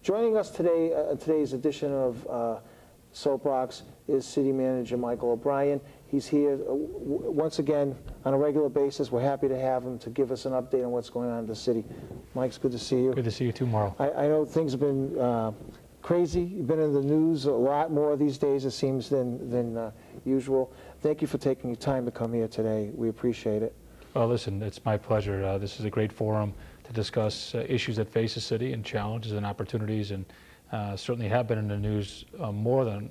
Joining us today, today's edition of Soapbox is City Manager Michael O'Brien. He's here once again on a regular basis. We're happy to have him to give us an update on what's going on in the city. Mike, it's good to see you. Good to see you too, Mauro. I know things have been crazy. You've been in the news a lot more these days, it seems, than usual. Thank you for taking your time to come here today. We appreciate it. Well, listen, it's my pleasure. This is a great forum to discuss issues that face the city and challenges and opportunities, and certainly have been in the news more than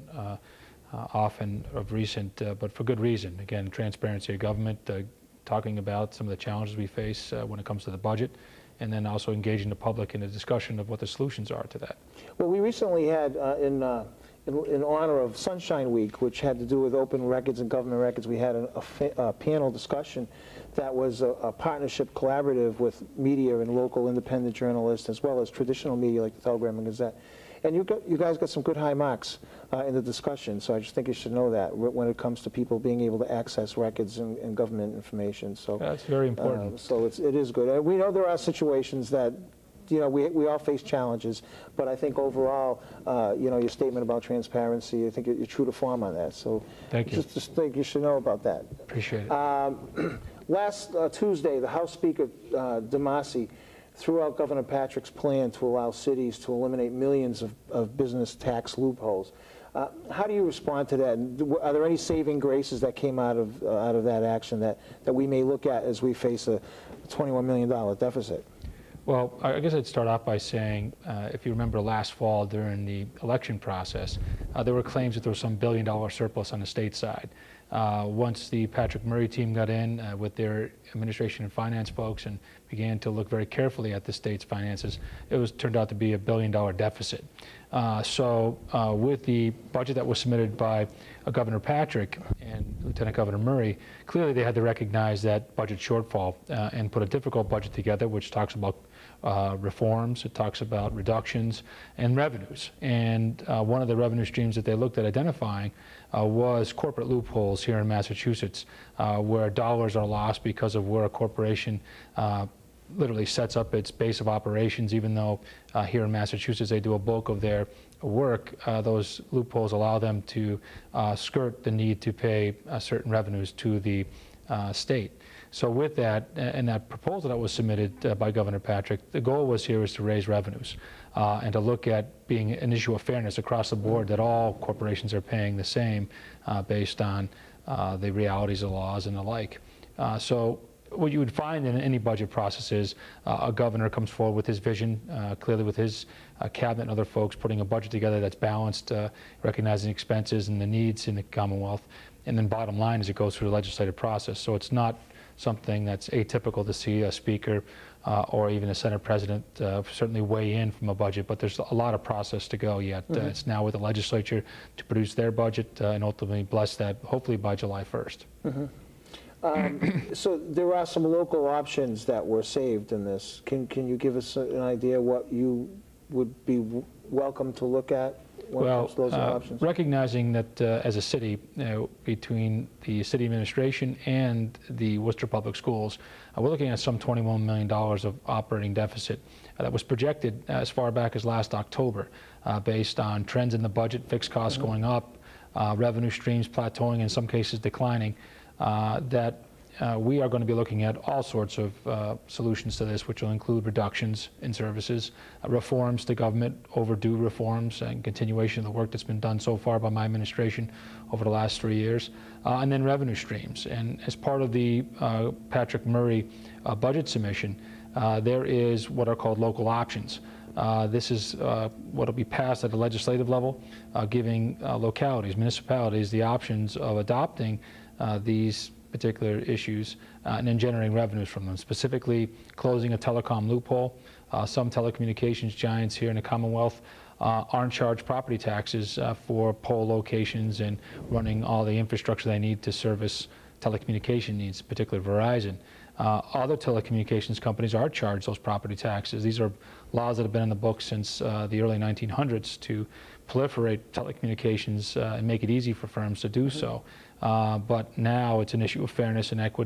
often of recent, but for good reason. Again, transparency of government, talking about some of the challenges we face when it comes to the budget, and then also engaging the public in a discussion of what the solutions are to that. Well, we recently had, in honor of Sunshine Week, which had to do with open records and government records, we had a panel discussion that was a partnership collaborative with media and local independent journalists, as well as traditional media like the Telegram and Gazette. And you guys got some good high marks in the discussion, so I just think you should know that when it comes to people being able to access records and government information. So that's very important. So it is good. We know there are situations that, you know, we all face challenges, but I think overall, you know, your statement about transparency, I think you're true to form on that. So thank you. Just think you should know about that. Appreciate it. Last Tuesday, the House Speaker, DeMasi, threw out Governor Patrick's plan to allow cities to eliminate millions of business tax loopholes. How do you respond to that? And are there any saving graces that came out of that action that we may look at as we face a $21 million deficit? Well, I guess I'd start off by saying, if you remember last fall during the election process, there were claims that there was some billion-dollar surplus on the state side. Once the Patrick Murray team got in with their administration and finance folks and began to look very carefully at the state's finances, it turned out to be $1 billion deficit. So with the budget that was submitted by Governor Patrick and Lieutenant Governor Murray, clearly they had to recognize that budget shortfall and put a difficult budget together, which talks about reforms, it talks about reductions and revenues. And one of the revenue streams that they looked at identifying was corporate loopholes here in Massachusetts, where dollars are lost because of where a corporation literally sets up its base of operations. Even though here in Massachusetts they do a bulk of their work, those loopholes allow them to skirt the need to pay certain revenues to the state. So with that, and that proposal that was submitted by Governor Patrick, the goal was here is to raise revenues and to look at being an issue of fairness across the board, that all corporations are paying the same based on the realities of laws and the like. So what you would find in any budget process is a governor comes forward with his vision, clearly with his cabinet and other folks putting a budget together that's balanced, recognizing expenses and the needs in the Commonwealth, and then bottom line is it goes through the legislative process. So it's not something that's atypical to see a speaker or even a Senate president certainly weigh in from a budget, but there's a lot of process to go yet. It's now with the legislature to produce their budget and ultimately bless that, hopefully by July 1st. So there are some local options that were saved in this. Can you give us an idea what you would be welcome to look at when it comes to those options? Recognizing that as a city, between the city administration and the Worcester Public Schools, we're looking at some $21 million of operating deficit that was projected as far back as last October, based on trends in the budget, fixed costs going up, revenue streams plateauing, in some cases declining. That we are going to be looking at all sorts of solutions to this, which will include reductions in services, reforms to government, overdue reforms, and continuation of the work that's been done so far by my administration over the last 3 years, and then revenue streams. And as part of the Patrick Murray budget submission, there is what are called local options. This is what will be passed at the legislative level, giving localities, municipalities, the options of adopting these particular issues and then generating revenues from them, specifically closing a telecom loophole. Some telecommunications giants here in the Commonwealth aren't charged property taxes for pole locations and running all the infrastructure they need to service telecommunication needs, particularly Verizon. Other telecommunications companies are charged those property taxes. These are laws that have been in the books since the early 1900s to proliferate telecommunications and make it easy for firms to do so. But now it's an issue of fairness and equity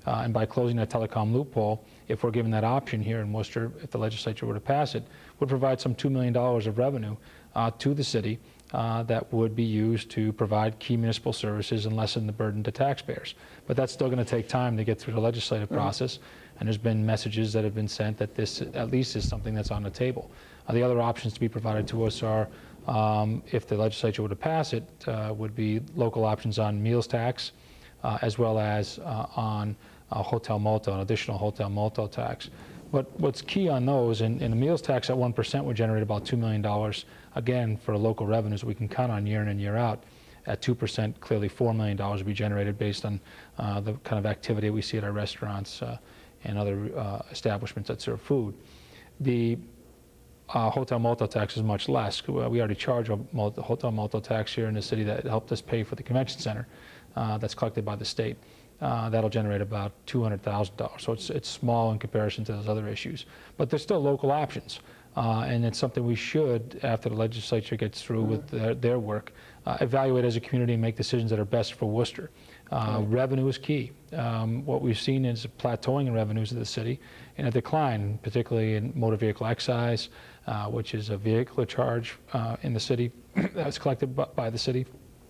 And by closing that telecom loophole, if we're given that option here in Worcester, if the legislature were to pass it, would provide some $2 million of revenue to the city that would be used to provide key municipal services and lessen the burden to taxpayers. But that's still going to take time to get through the legislative process, and there's been messages that have been sent that this at least is something that's on the table. The other options to be provided to us are, if the legislature were to pass it, would be local options on meals tax, as well as on hotel motel, an additional hotel motel tax. But what's key on those, and the meals tax at 1% would generate about $2 million, again, for local revenues we can count on year in and year out. At 2%, clearly $4 million would be generated based on the kind of activity we see at our restaurants and other establishments that serve food. The hotel motel tax is much less. We already charge a hotel motel tax here in the city that helped us pay for the convention center that's collected by the state. That'll generate about $200,000. So it's small in comparison to those other issues. But there's still local options. And it's something we should, after the legislature gets through with their work, evaluate as a community and make decisions that are best for Worcester. Revenue is key. What we've seen is a plateauing in revenues of the city and a decline, particularly in motor vehicle excise, which is a vehicular charge in the city that's collected by the city,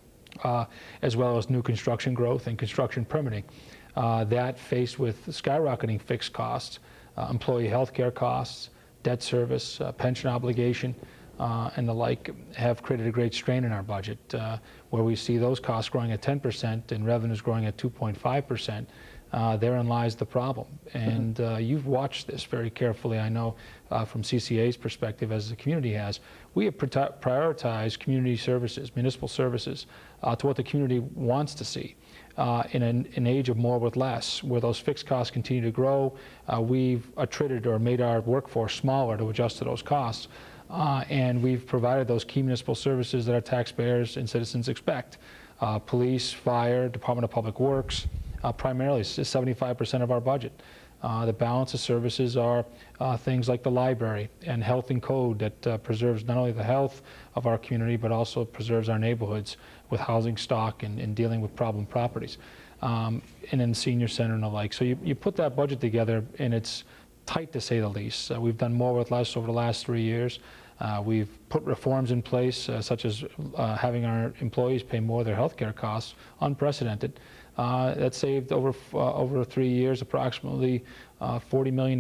as well as new construction growth and construction permitting. That, faced with skyrocketing fixed costs, employee health care costs, debt service, pension obligation, and the like, have created a great strain in our budget, where we see those costs growing at 10% and revenues growing at 2.5%. Therein lies the problem. And you've watched this very carefully, I know, from CCA's perspective, as the community has. We have prioritized community services, municipal services, to what the community wants to see. In an age of more with less, where those fixed costs continue to grow, we've attrited or made our workforce smaller to adjust to those costs. And we've provided those key municipal services that our taxpayers and citizens expect. Police, fire, Department of Public Works, primarily 75% of our budget. The balance of services are things like the library and health and code that preserves not only the health of our community, but also preserves our neighborhoods with housing stock and dealing with problem properties, and then senior center and the like. So you put that budget together, and it's tight, to say the least. We've done more with less over the last 3 years. We've put reforms in place, such as having our employees pay more of their health care costs, unprecedented. That saved over 3 years approximately $40 million.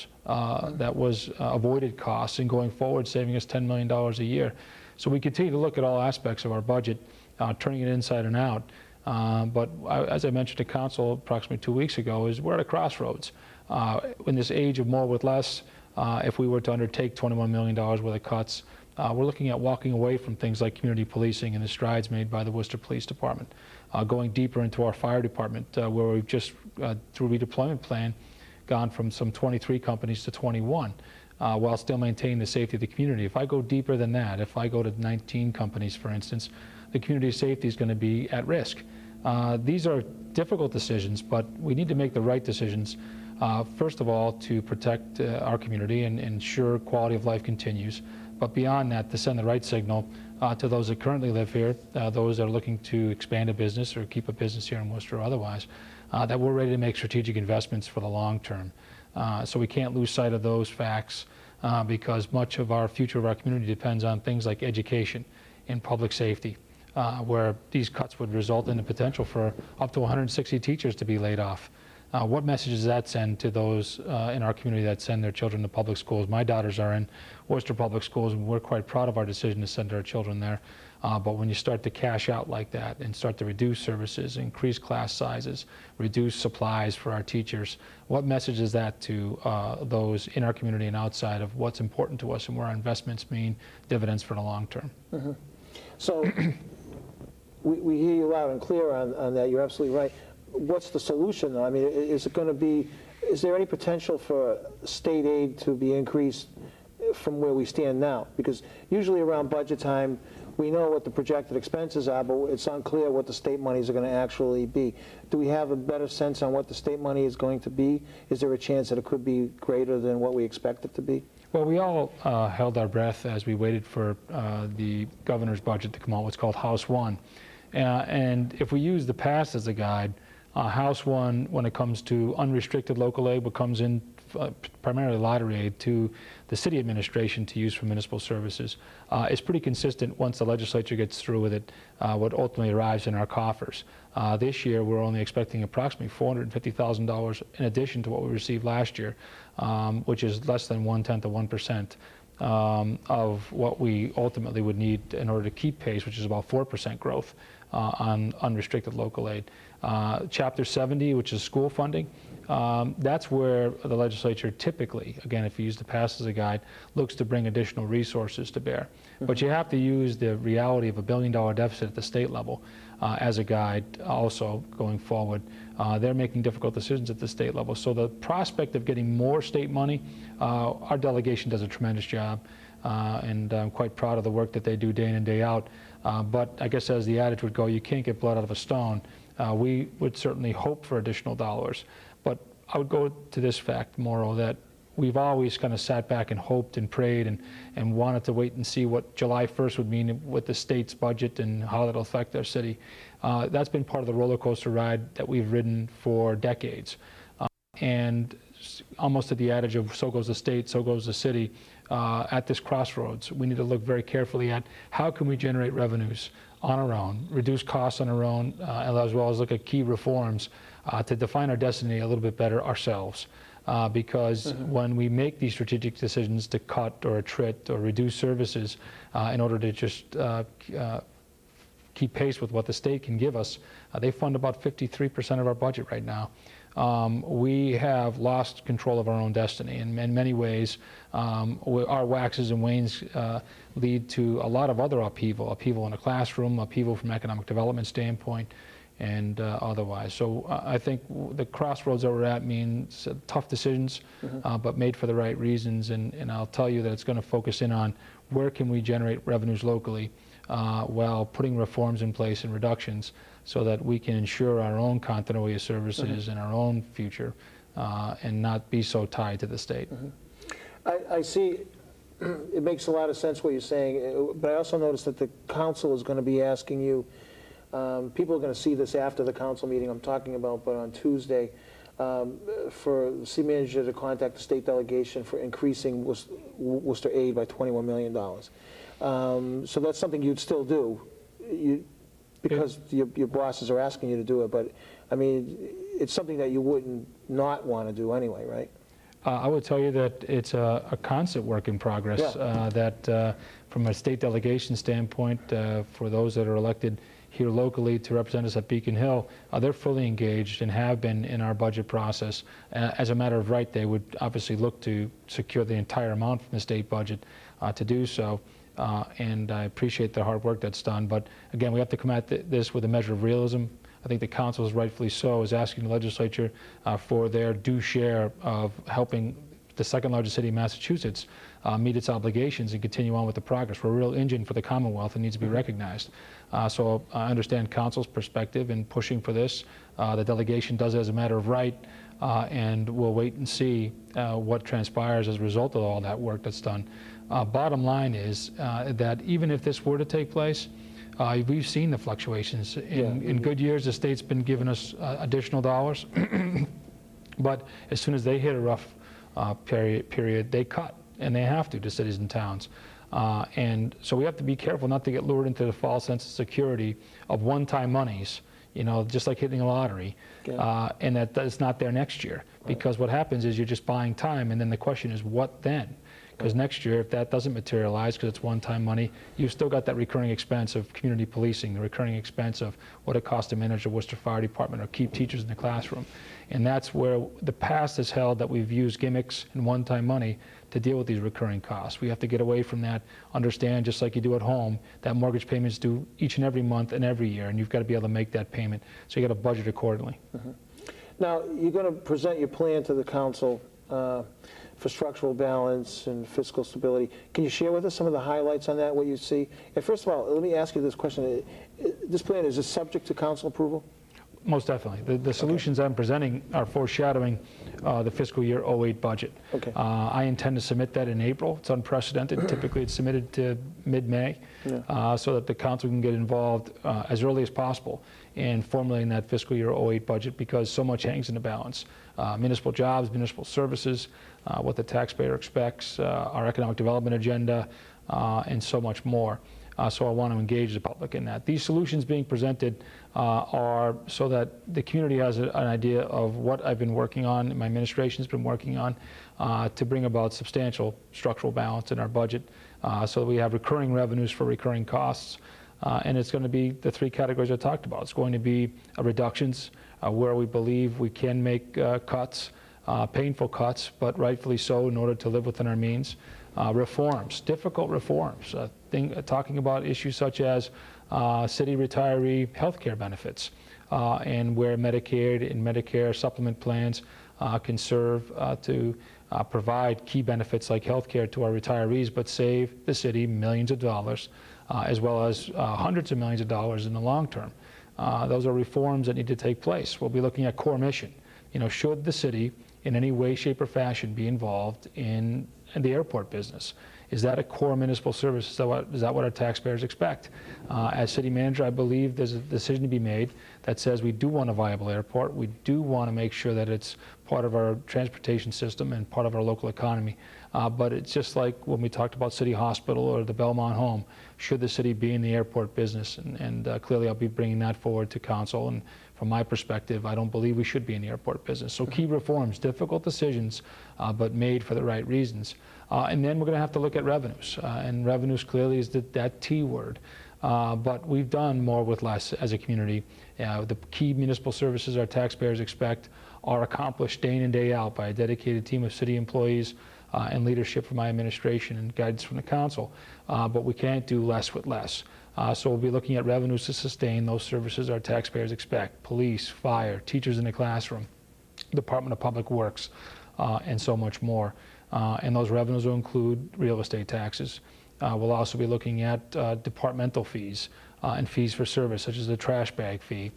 That was avoided costs, and going forward saving us $10 million a year. So we continue to look at all aspects of our budget, turning it inside and out. But as I mentioned to council approximately 2 weeks ago, is we're at a crossroads. In this age of more with less, if we were to undertake $21 million worth of cuts, we're looking at walking away from things like community policing and the strides made by the Worcester Police Department. Going deeper into our fire department, where we've just, through redeployment plan, gone from some 23 companies to 21, while still maintaining the safety of the community. If I go deeper than that, if I go to 19 companies, for instance, the community safety is going to be at risk. These are difficult decisions, but we need to make the right decisions. First of all, to protect our community and ensure quality of life continues. But beyond that, to send the right signal to those that currently live here, those that are looking to expand a business or keep a business here in Worcester or otherwise, that we're ready to make strategic investments for the long term. So we can't lose sight of those facts, because much of our future of our community depends on things like education and public safety, where these cuts would result in the potential for up to 160 teachers to be laid off. What message does that send to those in our community that send their children to public schools? My daughters are in Worcester Public Schools, and we're quite proud of our decision to send our children there. But when you start to cash out like that and start to reduce services, increase class sizes, reduce supplies for our teachers, what message is that to those in our community and outside of what's important to us and where our investments mean dividends for the long term? Mm-hmm. So we hear you loud and clear on that. You're absolutely right. What's the solution, though? I mean, is there any potential for state aid to be increased from where we stand now? Because usually around budget time, we know what the projected expenses are, but it's unclear what the state monies are going to actually be. Do we have a better sense on what the state money is going to be? Is there a chance that it could be greater than what we expect it to be? Well, we all held our breath as we waited for the governor's budget to come out, what's called House 1. And if we use the past as a guide, House one, when it comes to unrestricted local aid, what comes in primarily lottery aid to the city administration to use for municipal services, is pretty consistent once the legislature gets through with it, what ultimately arrives in our coffers. This year, we're only expecting approximately $450,000 in addition to what we received last year, which is less than 1/10 of 1%. Of what we ultimately would need in order to keep pace, which is about 4% growth on unrestricted local aid. Chapter 70, which is school funding, that's where the legislature typically, again, if you use the past as a guide, looks to bring additional resources to bear. But you have to use the reality of $1 billion deficit at the state level as a guide also going forward. They're making difficult decisions at the state level. So the prospect of getting more state money, our delegation does a tremendous job, and I'm quite proud of the work that they do day in and day out. But I guess as the adage would go, you can't get blood out of a stone. We would certainly hope for additional dollars. But I would go to this fact, Mauro, that we've always kind of sat back and hoped and prayed and wanted to wait and see what July 1st would mean with the state's budget and how that'll affect our city. That's been part of the roller coaster ride that we've ridden for decades. And almost to the adage of so goes the state, so goes the city, at this crossroads, we need to look very carefully at how can we generate revenues on our own, reduce costs on our own, as well as look at key reforms to define our destiny a little bit better ourselves. Because when we make these strategic decisions to cut or attrit or reduce services in order to just keep pace with what the state can give us, they fund about 53% of our budget right now. We have lost control of our own destiny. In many ways, our waxes and wanes lead to a lot of other upheaval in a classroom, upheaval from an economic development standpoint, and otherwise. So I think the crossroads that we're at means tough decisions, but made for the right reasons. And I'll tell you that it's going to focus in on where can we generate revenues locally while putting reforms in place and reductions so that we can ensure our own continuity of services and our own future and not be so tied to the state. I see, it makes a lot of sense what you're saying, but I also noticed that the council is going to be asking you, people are going to see this after the council meeting I'm talking about, but on Tuesday, for the city manager to contact the state delegation for increasing Worcester aid by $21 million. So that's something you'd still do, because your bosses are asking you to do it, but I mean, it's something that you wouldn't not want to do anyway, right? I would tell you that it's a constant work in progress, that from a state delegation standpoint, for those that are elected here locally to represent us at Beacon Hill, they're fully engaged and have been in our budget process. As a matter of right, they would obviously look to secure the entire amount from the state budget to do so. And I appreciate the hard work that's done. But again, we have to come at this with a measure of realism. I think the council, is rightfully so, is asking the legislature for their due share of helping the second largest city in Massachusetts meet its obligations and continue on with the progress. We're a real engine for the Commonwealth and needs to be recognized. So I understand council's perspective in pushing for this. The delegation does it as a matter of right, and we'll wait and see what transpires as a result of all that work that's done. Bottom line is that even if this were to take place, we've seen the fluctuations. In good years, the state's been giving us additional dollars, but as soon as they hit a rough period, they cut, and they have to cities and towns. And so we have to be careful not to get lured into the false sense of security of one-time monies, you know, just like hitting a lottery, and that's not there next year. Because what happens is you're just buying time, and then the question is, what then? Because next year, if that doesn't materialize, because it's one-time money, you've still got that recurring expense of community policing, the recurring expense of what it costs to manage the Worcester Fire Department or keep teachers in the classroom. And that's where the past has held that we've used gimmicks and one-time money to deal with these recurring costs. We have to get away from that, understand, just like you do at home, that mortgage payments due each and every month and every year, and you've got to be able to make that payment. So you got to budget accordingly. Now, you're going to present your plan to the council for structural balance and fiscal stability. Can you share with us some of the highlights on that, what you see? And first of all, let me ask you this question. This plan, is this subject to council approval? Most definitely. The solutions I'm presenting are foreshadowing the fiscal year '08 budget. Okay. I intend to submit that in April. It's unprecedented. Typically, it's submitted to mid-May, so that the council can get involved as early as possible in formulating that fiscal year '08 budget, because so much hangs in the balance. Municipal jobs, municipal services, what the taxpayer expects, our economic development agenda, and so much more. So I want to engage the public in that. These solutions being presented are so that the community has an idea of what I've been working on, my administration's been working on, to bring about substantial structural balance in our budget, so that we have recurring revenues for recurring costs. And it's going to be the three categories I talked about. It's going to be reductions where we believe we can make cuts, painful cuts, but rightfully so in order to live within our means. Reforms, difficult reforms, talking about issues such as city retiree health care benefits, and where Medicaid and Medicare supplement plans can serve to provide key benefits like health care to our retirees, but save the city millions of dollars, as well as hundreds of millions of dollars in the long term. Those are reforms that need to take place. We'll be looking at core mission. Should the city in any way, shape, or fashion be involved in the airport business? Is that a core municipal service? Is that what our taxpayers expect? As city manager, I believe there's a decision to be made that says we do want a viable airport. We do want to make sure that it's part of our transportation system and part of our local economy. But it's just like when we talked about City Hospital or the Belmont Home. Should the city be in the airport business? And clearly I'll be bringing that forward to council. And from my perspective, I don't believe we should be in the airport business. So key reforms, difficult decisions, but made for the right reasons. And then we're going to have to look at revenues. And revenues clearly is that T word. But we've done more with less as a community. The key municipal services our taxpayers expect are accomplished day in and day out by a dedicated team of city employees and leadership from my administration and guidance from the council. But we can't do less with less. So we'll be looking at revenues to sustain those services our taxpayers expect: police, fire, teachers in the classroom, Department of Public Works, and so much more. And those revenues will include real estate taxes. We'll also be looking at departmental fees and fees for service, such as the trash bag fee,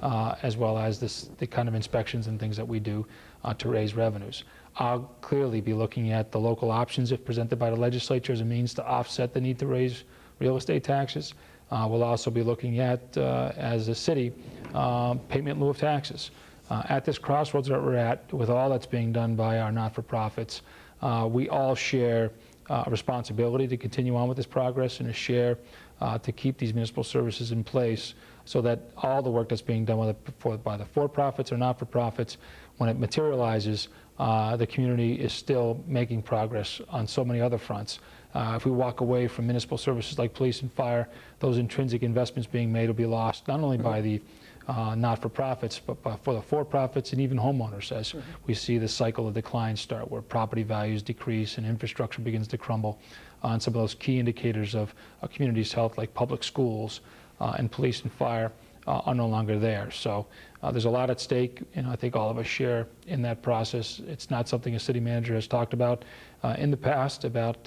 as well as the kind of inspections and things that we do to raise revenues. I'll clearly be looking at the local options if presented by the legislature as a means to offset the need to raise real estate taxes. We'll also be looking at, as a city, payment in lieu of taxes. At this crossroads that we're at, with all that's being done by our not-for-profits, we all share a responsibility to continue on with this progress and a share to keep these municipal services in place so that all the work that's being done by the for-profits or not-for-profits, when it materializes, the community is still making progress on so many other fronts. If we walk away from municipal services like police and fire, those intrinsic investments being made will be lost not only by the not-for-profits, but for the for-profits and even homeowners, as we see the cycle of decline start, where property values decrease and infrastructure begins to crumble on some of those key indicators of a community's health, like public schools and police and fire, are no longer there. So there's a lot at stake, and I think all of us share in that process. It's not something a city manager has talked about in the past, about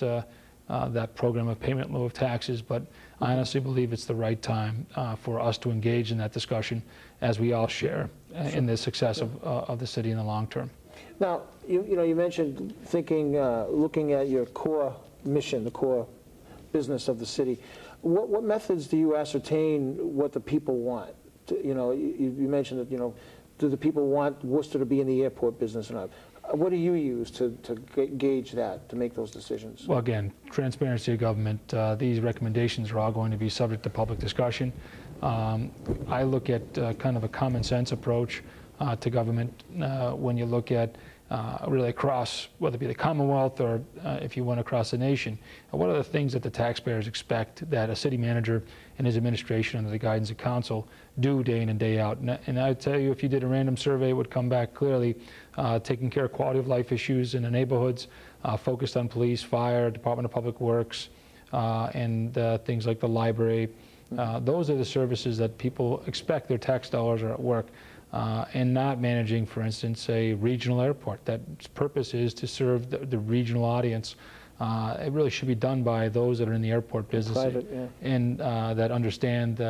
that program of payment in lieu of taxes, but I honestly believe it's the right time for us to engage in that discussion, as we all share in the success of the city in the long term. Now, you mentioned thinking, looking at your core mission, the core business of the city. What methods do you ascertain what the people want? You mentioned that, do the people want Worcester to be in the airport business or not? What do you use to gauge that, to make those decisions? Well, again, transparency of government. These recommendations are all going to be subject to public discussion. I look at kind of a common sense approach to government when you look at really across, whether it be the Commonwealth or if you went across the nation. What are the things that the taxpayers expect that a city manager and his administration under the guidance of council do day in and day out? And I tell you, if you did a random survey, it would come back clearly taking care of quality of life issues in the neighborhoods, focused on police, fire, Department of Public Works, and things like the library. Those are the services that people expect their tax dollars are at work. And not managing, for instance, a regional airport. That purpose is to serve the regional audience. It really should be done by those that are in the airport business. Private, yeah. And that understand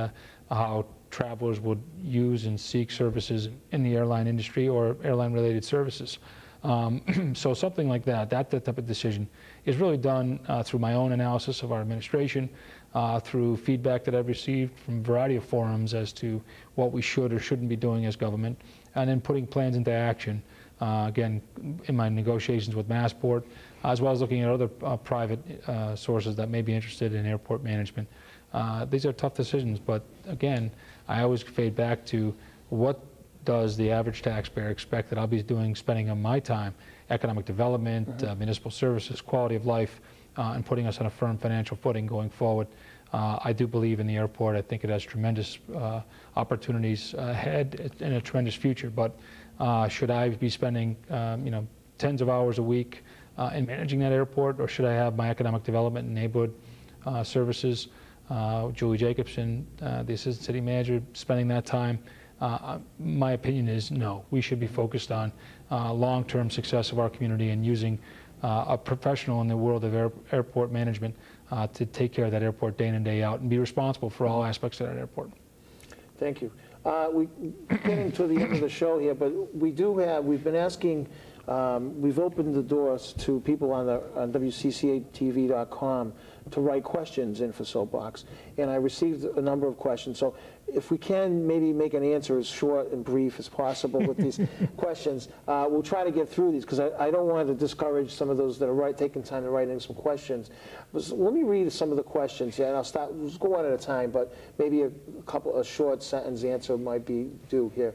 how travelers would use and seek services in the airline industry or airline-related services. So something like that type of decision is really done through my own analysis of our administration, through feedback that I've received from a variety of forums as to what we should or shouldn't be doing as government, and then putting plans into action, again, in my negotiations with Massport, as well as looking at other private sources that may be interested in airport management. These are tough decisions, but again, I always fade back to what does the average taxpayer expect that I'll be doing, spending on my time, economic development, municipal services, quality of life, and putting us on a firm financial footing going forward. I do believe in the airport. I think it has tremendous opportunities ahead and a tremendous future, but should I be spending tens of hours a week in managing that airport, or should I have my economic development and neighborhood services, Julie Jacobson, the assistant city manager, spending that time? My opinion is no. We should be focused on long-term success of our community and using a professional in the world of airport management to take care of that airport day in and day out and be responsible for all aspects of that airport. Thank you. We're getting to the end of the show here, but we've been asking, we've opened the doors to people on WCCATV.com to write questions in for Soapbox, and I received a number of questions. So if we can maybe make an answer as short and brief as possible with these questions, we'll try to get through these, because I don't want to discourage some of those that are taking time to write in some questions. But let me read some of the questions, and I'll start. We'll go one at a time, but maybe a short sentence answer might be due here.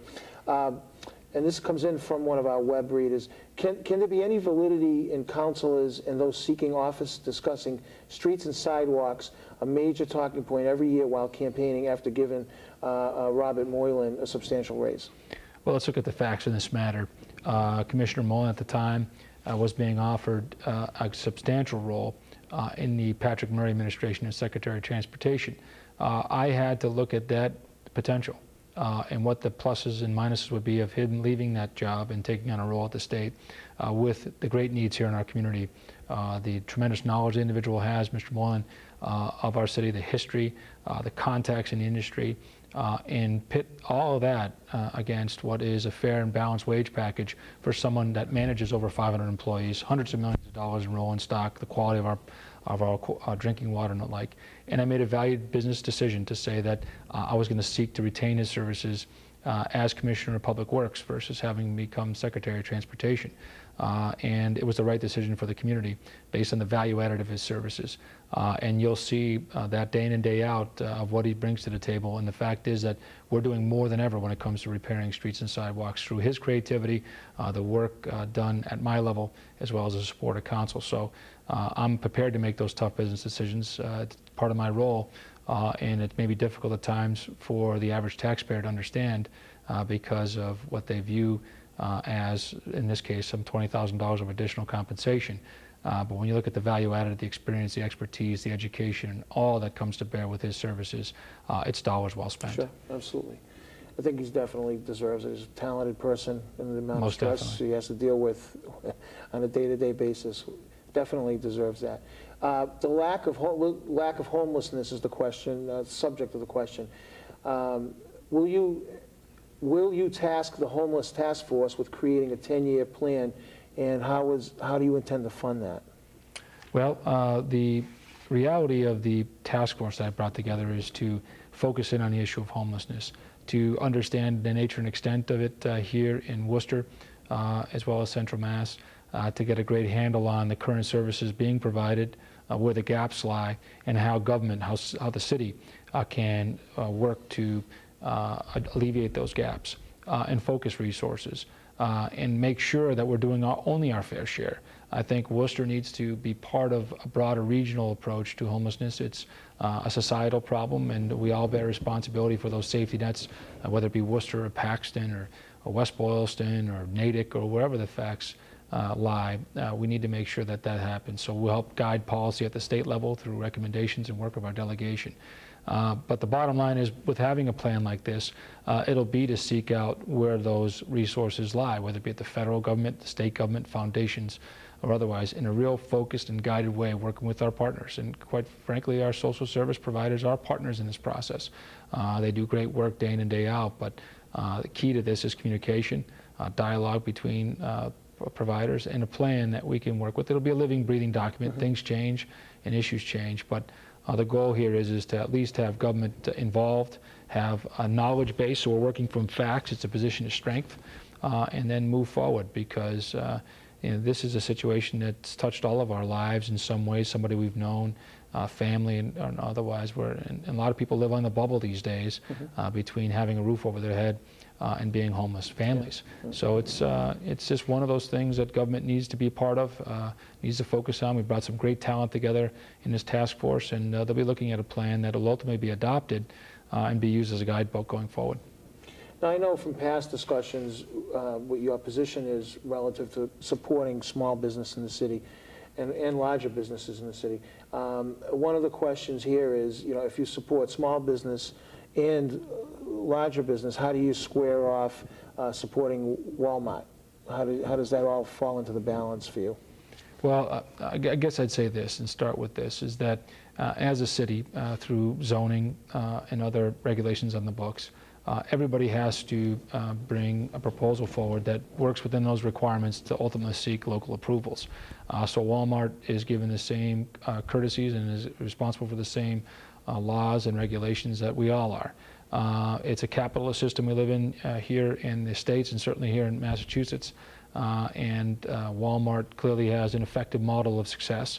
And this comes in from one of our web readers. Can there be any validity in councilors and those seeking office discussing streets and sidewalks, a major talking point every year while campaigning, after giving Robert Moylan a substantial raise? Well, let's look at the facts in this matter. Commissioner Moylan at the time was being offered a substantial role in the Patrick Murray administration as Secretary of Transportation. I had to look at that potential. And what the pluses and minuses would be of him leaving that job and taking on a role at the state with the great needs here in our community, the tremendous knowledge the individual has, Mr. Moylan, of our city, the history, the contacts in the industry, and pit all of that against what is a fair and balanced wage package for someone that manages over 500 employees, hundreds of millions of dollars in rolling stock, the quality of our drinking water and the like. And I made a valued business decision to say that I was going to seek to retain his services as Commissioner of Public Works versus having become Secretary of Transportation. And it was the right decision for the community based on the value added of his services. And you'll see that day in and day out of what he brings to the table. And the fact is that we're doing more than ever when it comes to repairing streets and sidewalks through his creativity, the work done at my level, as well as the support of council. So I'm prepared to make those tough business decisions. It's part of my role. And it may be difficult at times for the average taxpayer to understand because of what they view as, in this case, some $20,000 of additional compensation. But when you look at the value added, the experience, the expertise, the education, and all that comes to bear with his services, it's dollars well spent. Sure, absolutely. I think he definitely deserves it. He's a talented person, and the amount Most of stress definitely. he has to deal with on a day-to-day basis definitely deserves that. The lack of homelessness is the question, subject of the question. Will you task the Homeless Task Force with creating a 10-year plan, and how do you intend to fund that? Well, the reality of the task force that I brought together is to focus in on the issue of homelessness, to understand the nature and extent of it here in Worcester, as well as Central Mass, to get a great handle on the current services being provided, where the gaps lie, and how government, how the city can work to alleviate those gaps and focus resources and make sure that we're doing only our fair share. I think Worcester needs to be part of a broader regional approach to homelessness. It's a societal problem, and we all bear responsibility for those safety nets, whether it be Worcester or Paxton or West Boylston or Natick or wherever the facts lie. We need to make sure that that happens. So we'll help guide policy at the state level through recommendations and work of our delegation. But the bottom line is, with having a plan like this, it'll be to seek out where those resources lie, whether it be at the federal government, the state government, foundations, or otherwise, in a real focused and guided way, working with our partners. And quite frankly, our social service providers are partners in this process. They do great work day in and day out, but the key to this is communication, dialogue between providers, and a plan that we can work with. It'll be a living, breathing document. Things change and issues change, but the goal here is to at least have government involved, have a knowledge base, so we're working from facts. It's a position of strength, and then move forward, because this is a situation that's touched all of our lives in some ways, somebody we've known, family and otherwise. And a lot of people live on the bubble these days, between having a roof over their head and being homeless families. So it's just one of those things that government needs to be part of, needs to focus on. We brought some great talent together in this task force, and they'll be looking at a plan that will ultimately be adopted and be used as a guidebook going forward. Now, I know from past discussions what your position is relative to supporting small business in the city and larger businesses in the city. One of the questions here is, if you support small business and larger business, how do you square off supporting Walmart? How does that all fall into the balance for you? Well, I guess I'd say this and start with this, is that as a city, through zoning and other regulations on the books, everybody has to bring a proposal forward that works within those requirements to ultimately seek local approvals. So Walmart is given the same courtesies and is responsible for the same laws and regulations that we all are. It's a capitalist system we live in here in the States, and certainly here in Massachusetts. And Walmart clearly has an effective model of success.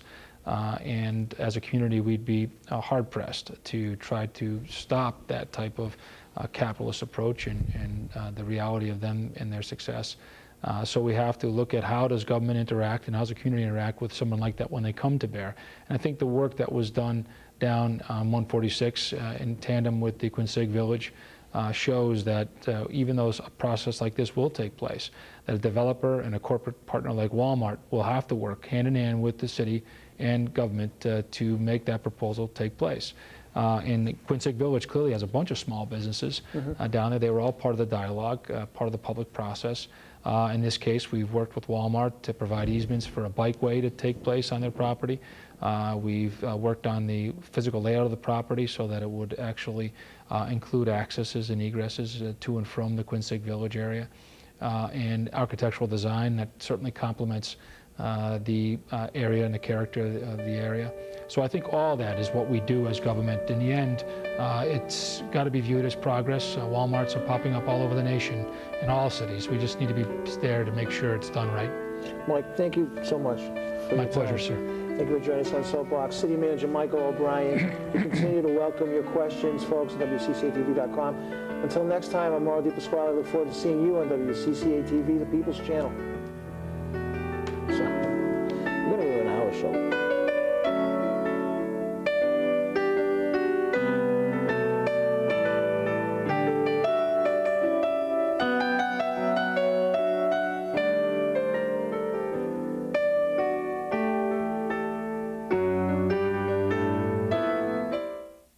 And as a community, we'd be hard-pressed to try to stop that type of capitalist approach and the reality of them and their success. So we have to look at how does government interact and how does the community interact with someone like that when they come to bear. And I think the work that was done down on 146 in tandem with the Quincy Village shows that even though a process like this will take place, that a developer and a corporate partner like Walmart will have to work hand in hand with the city and government to make that proposal take place. And Quincy Village clearly has a bunch of small businesses down there. They were all part of the dialogue, part of the public process. In this case, we've worked with Walmart to provide easements for a bikeway to take place on their property. We've worked on the physical layout of the property so that it would actually include accesses and egresses to and from the Quincy Village area, and architectural design that certainly complements the area and the character of the area. So I think all that is what we do as government. In the end, it's got to be viewed as progress. Walmarts are popping up all over the nation in all cities. We just need to be there to make sure it's done right. Mike, thank you so much for My pleasure, sir. Thank you for joining us on Soapbox. City Manager Michael O'Brien. We continue to welcome your questions, folks, at WCCATV.com. Until next time, I'm Mauro DiPasquale. I look forward to seeing you on WCCATV, the People's Channel.